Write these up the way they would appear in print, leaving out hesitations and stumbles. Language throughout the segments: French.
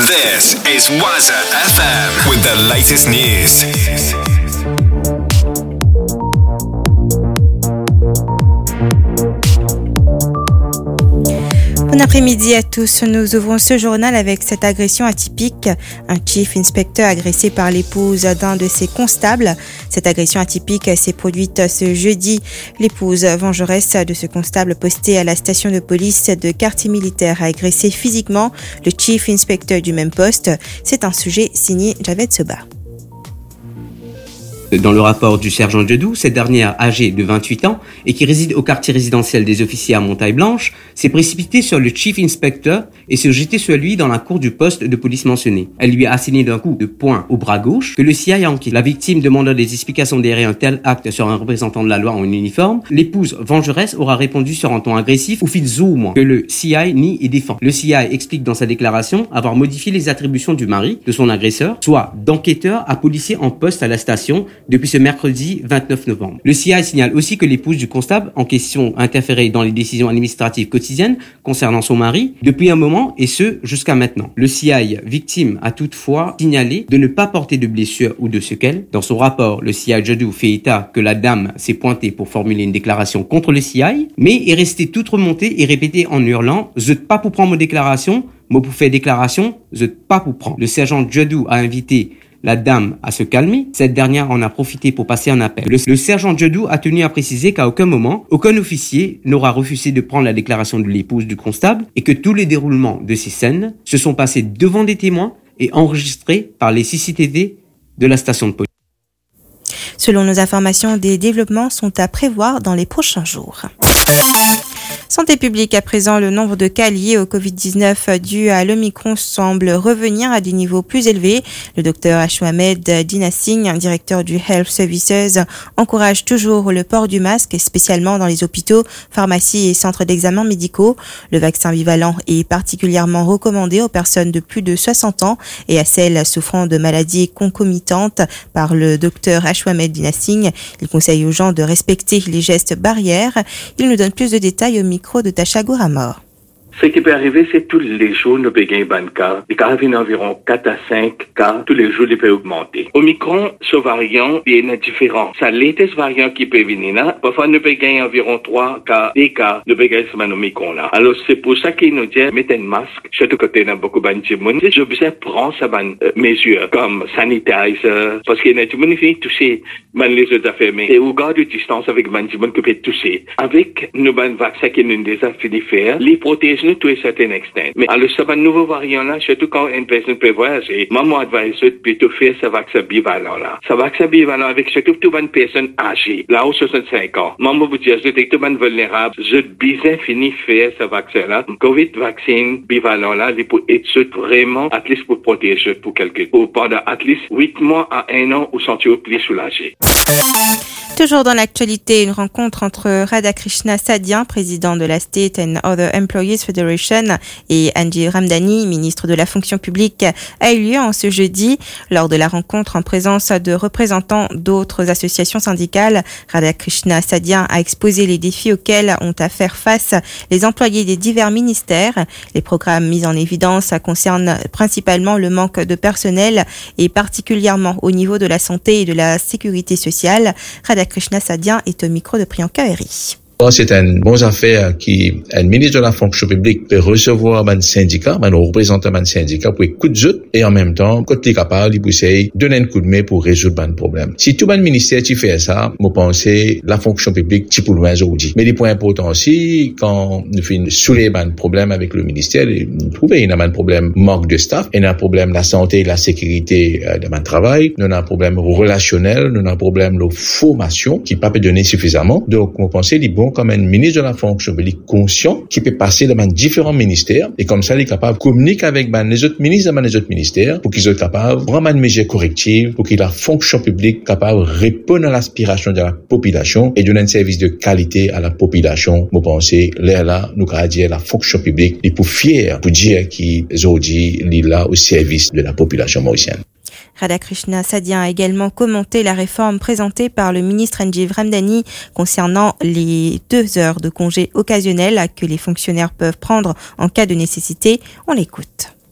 This is Waza FM with the latest news. Bon après-midi à tous. Nous ouvrons ce journal avec cette agression atypique. Un chief inspector agressé par l'épouse d'un de ses constables. Cette agression atypique s'est produite ce jeudi. L'épouse vengeresse de ce constable posté à la station de police de quartier militaire a agressé physiquement le chief inspector du même poste. C'est un sujet signé Javed Soba. Dans le rapport du sergent Djedou, cette dernière, âgée de 28 ans et qui réside au quartier résidentiel des officiers à Montagne-Blanche, s'est précipitée sur le chief inspector et s'est jetée sur lui dans la cour du poste de police mentionné. Elle lui a asséné d'un coup de poing au bras gauche que le CI a enquêté. La victime demandant des explications derrière un tel acte sur un représentant de la loi en uniforme. L'épouse vengeresse aura répondu sur un ton agressif ou fit au moins que le CI nie et défend. Le CI explique dans sa déclaration avoir modifié les attributions du mari de son agresseur, soit d'enquêteur à policier en poste à la station depuis ce mercredi 29 novembre. Le CI signale aussi que l'épouse du constable en question interférait dans les décisions administratives quotidiennes concernant son mari depuis un moment et ce jusqu'à maintenant. Le CI victime a toutefois signalé de ne pas porter de blessures ou de séquelles. Dans son rapport, le CI Djedou fait état que la dame s'est pointée pour formuler une déclaration contre le CI, mais est restée toute remontée et répétée en hurlant « Je pas pour prendre mon déclaration, moi pour faire déclaration, je pas pour prendre ». Le sergent Djedou a invité la dame à se calmer. Cette dernière en a profité pour passer un appel. Le sergent Djedou a tenu à préciser qu'à aucun moment, aucun officier n'aura refusé de prendre la déclaration de l'épouse du constable et que tous les déroulements de ces scènes se sont passés devant des témoins et enregistrés par les CCTV de la station de police. Selon nos informations, des développements sont à prévoir dans les prochains jours. Santé publique, à présent, le nombre de cas liés au Covid-19 dû à l'Omicron semble revenir à des niveaux plus élevés. Le docteur Ashwamed Dina Singh, directeur du Health Services, encourage toujours le port du masque, spécialement dans les hôpitaux, pharmacies et centres d'examen médicaux. Le vaccin bivalent est particulièrement recommandé aux personnes de plus de 60 ans et à celles souffrant de maladies concomitantes par le docteur Ashwamed Dina Singh. Il conseille aux gens de respecter les gestes barrières. Il nous donne plus de détails au micro de Tasha Gouramor. Ce qui peut arriver, c'est tous les jours, nous payons un cas. Les cas arrivent environ 4 à 5 cas. Tous les jours, ils peuvent augmenter. Omicron, ce variant, il est différent. Ça, latest variant qui peut venir là, parfois, nous payons environ 3 cas, des cas, nous payons ce Omicron là. Alors, c'est pour ça qu'il nous dit, mettez un masque, surtout quand il y a beaucoup de gens. Je besoin prendre ces mesures, comme sanitizer, parce qu'il y a des gens qui toucher, les autres fermés. Et au garde de distance avec les gens qui peuvent toucher. Avec nos vaccins qui nous déjà fini faire, les protègent nous to a certain extent. Mais alors, ce nouveau variant là, surtout quand une personne peut voyager, maman advise plutôt faire ce vaccin bivalent là. Ce vaccin bivalent avec surtout toute une personne âgée, là, aux 65 ans. Maman vous dit, je suis tout le vulnérable, je bien fini faire ce vaccin là. Covid vaccine bivalent là, il peut être vraiment, at least pour protéger pour quelqu'un. Ou pendant at least 8 mois à 1 an, ou sentir plus soulagé. Toujours dans l'actualité, une rencontre entre Radhakrishna Sadian, président de la State and Other Employees Federation, et Anjeev Ramdhani, ministre de la fonction publique, a eu lieu en ce jeudi. Lors de la rencontre en présence de représentants d'autres associations syndicales, Radhakrishna Sadian a exposé les défis auxquels ont à faire face les employés des divers ministères. Les programmes mis en évidence concernent principalement le manque de personnel et particulièrement au niveau de la santé et de la sécurité sociale. Radhakrishna Sadian est au micro de Priyanka Eri. C'est une bonne affaire qui, un ministre de la fonction publique peut recevoir un syndicat, un représentant d'un syndicat pour écouter et en même temps, quand il est capable, il peut essayer de donner un coup de main pour résoudre un problème. Si tout un ministère qui fait ça, moi pense la fonction publique qui pour loin aujourd'hui. Mais les points importants aussi, quand nous faisons soulever un problème avec le ministère, nous trouvons qu'il y a un problème manque de staff, il y a un problème la santé et la sécurité de mon travail, nous avons un problème relationnel, nous avons un problème de formation qui ne peut pas donner suffisamment. Donc, on pense qu'il est bon comme un ministre de la fonction publique conscient qui peut passer dans différents ministères et comme ça il est capable de communiquer avec les autres ministres dans les autres ministères pour qu'ils soient capables de prendre une mesure corrective pour que la fonction publique capable de répondre à l'aspiration de la population et donner un service de qualité à la population. Moi penser là nous allons dire la fonction publique est pour fier pour dire qu'ils aujourd'hui il est là au service de la population mauricienne. Radhakrishna Sadian a également commenté la réforme présentée par le ministre Anjeev Ramdhani concernant les 2 heures de congé occasionnel que les fonctionnaires peuvent prendre en cas de nécessité. On l'écoute.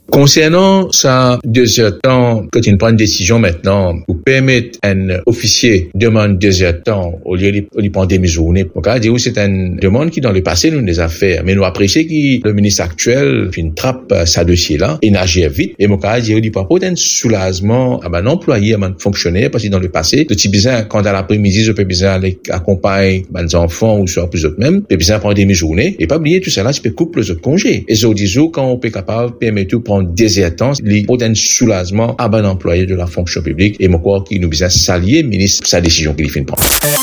Concernant ça, deuxième temps, quand il prend une décision maintenant pour permettre un officier demande deuxième temps au lieu de prendre des journées, on va dire que c'est une demande qui dans le passé nous les a fait, mais nous apprécions que le ministre actuel une trappe sa dossier là, et n'agit vite, et mon cas dire qu'il pas un soulagement à un employé, à un fonctionnaire, parce que dans le passé, de type bizarre, quand à l'après-midi, je peux bizarre aller accompagner mes enfants ou soit plus autres même, peut bizarre prendre des journées, et pas oublier tout ça là, je peux couper les autres congés. Et je dis quand on peut capable permettre de prendre désertance, il faut un soulagement à un employé de la fonction publique et mon corps qui nous vient s'allier ministre sa décision qu'il fait prendre.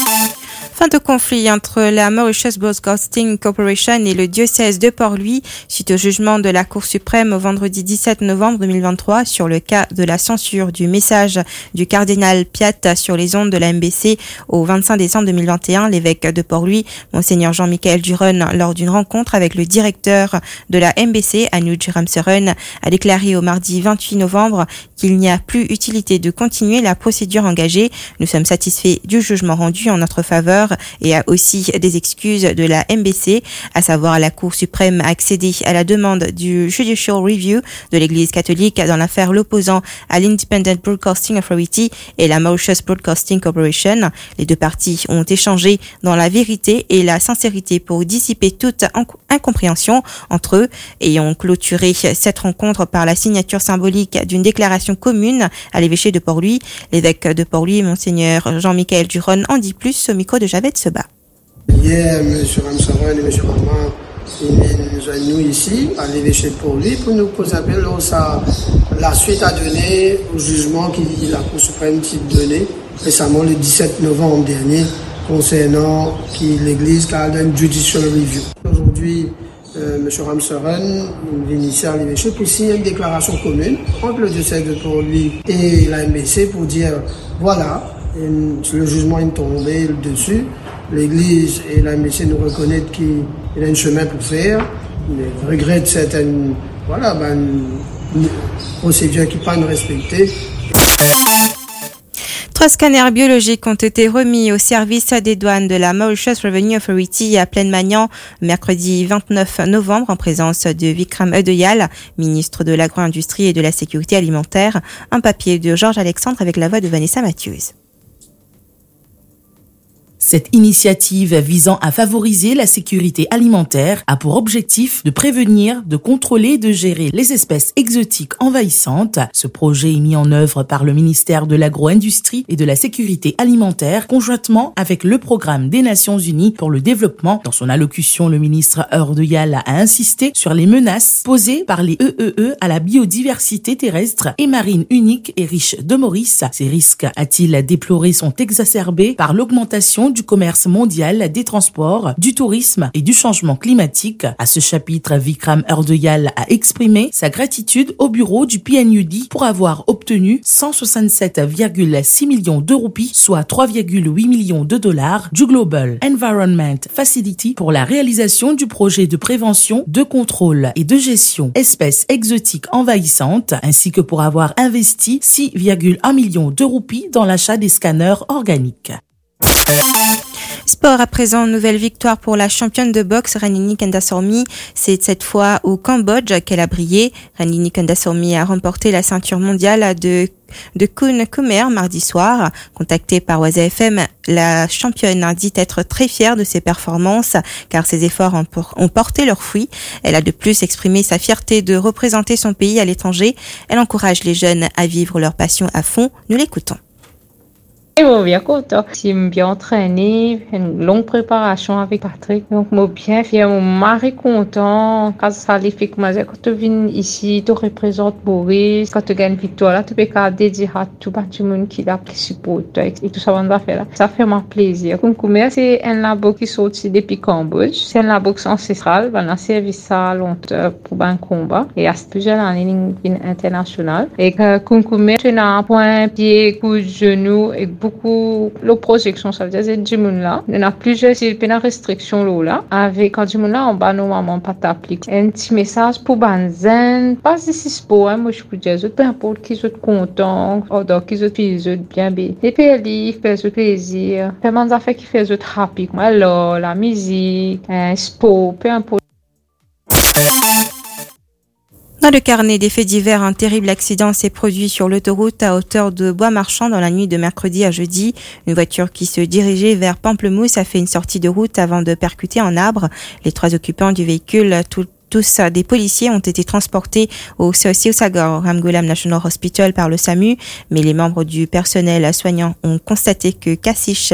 Fin de conflit entre la Mauritius Broadcasting Corporation et le diocèse de Port-Louis suite au jugement de la Cour suprême au vendredi 17 novembre 2023 sur le cas de la censure du message du cardinal Piat sur les ondes de la MBC au 25 décembre 2021. L'évêque de Port-Louis, Monseigneur Jean-Michel Duron, lors d'une rencontre avec le directeur de la MBC, Anuj Ramseren, a déclaré au mardi 28 novembre qu'il n'y a plus utilité de continuer la procédure engagée. Nous sommes satisfaits du jugement rendu en notre faveur et a aussi des excuses de la MBC, à savoir la Cour suprême a accédé à la demande du Judicial Review de l'Église catholique dans l'affaire l'opposant à l'Independent Broadcasting Authority et la Mauritius Broadcasting Corporation. Les deux parties ont échangé dans la vérité et la sincérité pour dissiper toute incompréhension entre eux et ont clôturé cette rencontre par la signature symbolique d'une déclaration commune à l'évêché de Port-Louis. L'évêque de Port-Louis, Monseigneur Jean-Michel Duron, en dit plus au micro de Javed Seba. Hier, M. Ramseren et M. Raman nous joignent ici à l'évêché de Port-Louis pour nous poser un peu la suite à donner au jugement que la Cour suprême a donné récemment le 17 novembre dernier concernant l'Église qui a un judicial review. Aujourd'hui, M. Ramseren vient à l'évêché pour signer une déclaration commune entre le diocèse de Port-Louis et la MBC pour dire voilà, le jugement est tombé dessus. L'Église et la MBC nous reconnaissent qu'il y a un chemin pour faire. Ils regrettent certaines procédures qui ne sont pas respectées. 3 scanners biologiques ont été remis au service des douanes de la Mauritius Revenue Authority à Plaine-Magnan mercredi 29 novembre en présence de Vikram Eudeyal, ministre de l'Agro-Industrie et de la Sécurité Alimentaire. Un papier de Georges Alexandre avec la voix de Vanessa Matthews. Cette initiative visant à favoriser la sécurité alimentaire a pour objectif de prévenir, de contrôler et de gérer les espèces exotiques envahissantes. Ce projet est mis en œuvre par le ministère de l'Agro-Industrie et de la Sécurité Alimentaire conjointement avec le Programme des Nations Unies pour le développement. Dans son allocution, le ministre Eudeyal a insisté sur les menaces posées par les EEE à la biodiversité terrestre et marine unique et riche de Maurice. Ces risques, a-t-il déploré, sont exacerbés par l'augmentation du commerce mondial, des transports, du tourisme et du changement climatique. À ce chapitre, Vikram Eudeyal a exprimé sa gratitude au bureau du PNUD pour avoir obtenu 167,6 millions de roupies, soit 3,8 millions de dollars du Global Environment Facility pour la réalisation du projet de prévention, de contrôle et de gestion espèces exotiques envahissantes, ainsi que pour avoir investi 6,1 millions de roupies dans l'achat des scanners organiques. Sport à présent, nouvelle victoire pour la championne de boxe Ranini Kandasamy. C'est cette fois au Cambodge qu'elle a brillé. Ranini Kandasamy a remporté la ceinture mondiale de Kun Khmer mardi soir. Contactée par Waza FM, la championne a dit être très fière de ses performances car ses efforts ont porté leurs fruits. Elle a de plus exprimé sa fierté de représenter son pays à l'étranger. Elle encourage les jeunes à vivre leur passion à fond. Nous l'écoutons. Bien content. Je me bien entraîné, une longue préparation avec Patrick. Donc, je suis bien fier. Mon mari content. Quand ça les fait comme ça, quand tu viens ici, tu représentes Boris. Quand tu gagnes victoire, là, tu peux dédier à tout le monde qui l'a supporté et tout ça, on va faire là. Ça fait mon plaisir. Kun Khmer, c'est un labo qui sort depuis Cambodge. C'est un labo ancestral. On a servi ça longtemps pour un combat. Et il y a plusieurs années internationales. Et Kun Khmer, tu as un point, pied, coup de genou et beaucoup la projection, ça veut dire que là, il y a plusieurs restrictions là. Avec quand là, on va normalement pas t'appliquer. Un petit message pour Banzen, pas si c'est pour moi je peux dire, peu importe qui soit content, ou qui soit bien bien. Les pays fait plaisir, vraiment ça fait qui fait happy. Alors la musique, sport, peu importe. Dans Dans le carnet des faits divers, un terrible accident s'est produit sur l'autoroute à hauteur de Bois-Marchand dans la nuit de mercredi à jeudi. Une voiture qui se dirigeait vers Pamplemousse a fait une sortie de route avant de percuter un arbre. Les 3 occupants du véhicule, tous des policiers, ont été transportés au Siosagor Ramgoolam National Hospital par le SAMU, mais les membres du personnel soignant ont constaté que Kassish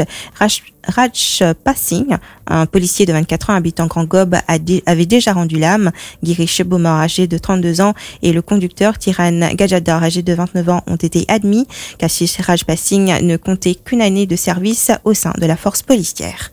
Rajpasing, un policier de 24 ans habitant Grand Gob, avait déjà rendu l'âme. Girish Bomar, âgé de 32 ans, et le conducteur Tiran Gajadar, âgé de 29 ans, ont été admis. Kassish Rajpasing ne comptait qu'une année de service au sein de la force policière.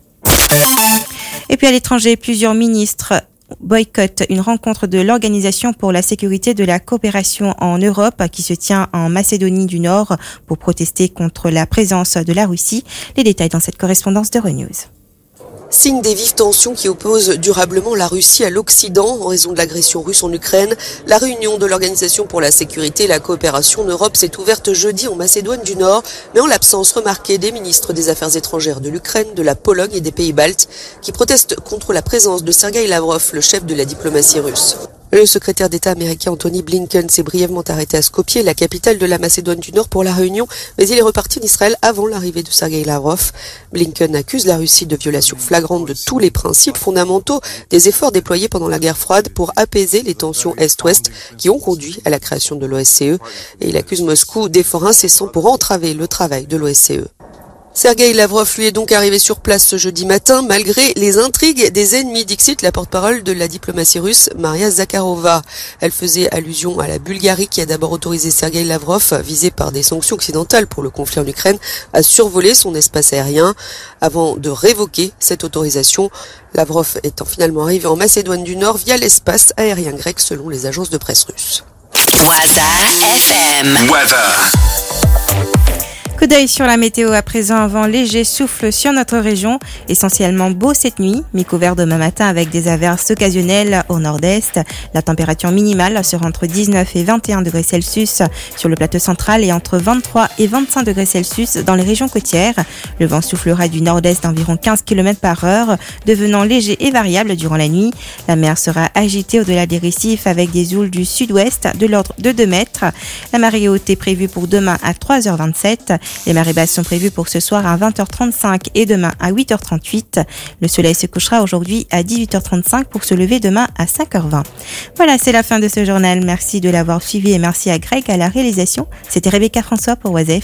Et puis à l'étranger, plusieurs ministres boycottent une rencontre de l'Organisation pour la sécurité de la coopération en Europe qui se tient en Macédonie du Nord pour protester contre la présence de la Russie. Les détails dans cette correspondance de Renews. Signe des vives tensions qui opposent durablement la Russie à l'Occident en raison de l'agression russe en Ukraine, la réunion de l'Organisation pour la sécurité et la coopération en Europe s'est ouverte jeudi en Macédoine du Nord, mais en l'absence remarquée des ministres des Affaires étrangères de l'Ukraine, de la Pologne et des pays baltes, qui protestent contre la présence de Sergueï Lavrov, le chef de la diplomatie russe. Le secrétaire d'État américain Anthony Blinken s'est brièvement arrêté à Skopje, la capitale de la Macédoine du Nord, pour la réunion, mais il est reparti en Israël avant l'arrivée de Sergueï Lavrov. Blinken accuse la Russie de violation flagrante de tous les principes fondamentaux des efforts déployés pendant la guerre froide pour apaiser les tensions Est-Ouest qui ont conduit à la création de l'OSCE, et il accuse Moscou d'efforts incessants pour entraver le travail de l'OSCE. Sergueï Lavrov lui est donc arrivé sur place ce jeudi matin, malgré les intrigues des ennemis, dixit la porte-parole de la diplomatie russe, Maria Zakharova. Elle faisait allusion à la Bulgarie qui a d'abord autorisé Sergueï Lavrov, visé par des sanctions occidentales pour le conflit en Ukraine, à survoler son espace aérien. Avant de révoquer cette autorisation, Lavrov étant finalement arrivé en Macédoine du Nord via l'espace aérien grec selon les agences de presse russes. Waza FM. Weather. Coup d'œil sur la météo à présent. Un vent léger souffle sur notre région, essentiellement beau cette nuit, mais couvert demain matin avec des averses occasionnelles au nord-est. La température minimale sera entre 19 et 21 degrés Celsius sur le plateau central et entre 23 et 25 degrés Celsius dans les régions côtières. Le vent soufflera du nord-est d'environ 15 km/h, devenant léger et variable durant la nuit. La mer sera agitée au-delà des récifs avec des houles du sud-ouest de l'ordre de 2 mètres. La marée haute est prévue pour demain à 3h27. Les marées basses sont prévues pour ce soir à 20h35 et demain à 8h38. Le soleil se couchera aujourd'hui à 18h35 pour se lever demain à 5h20. Voilà, c'est la fin de ce journal. Merci de l'avoir suivi et merci à Greg à la réalisation. C'était Rebecca François pour Waza FM.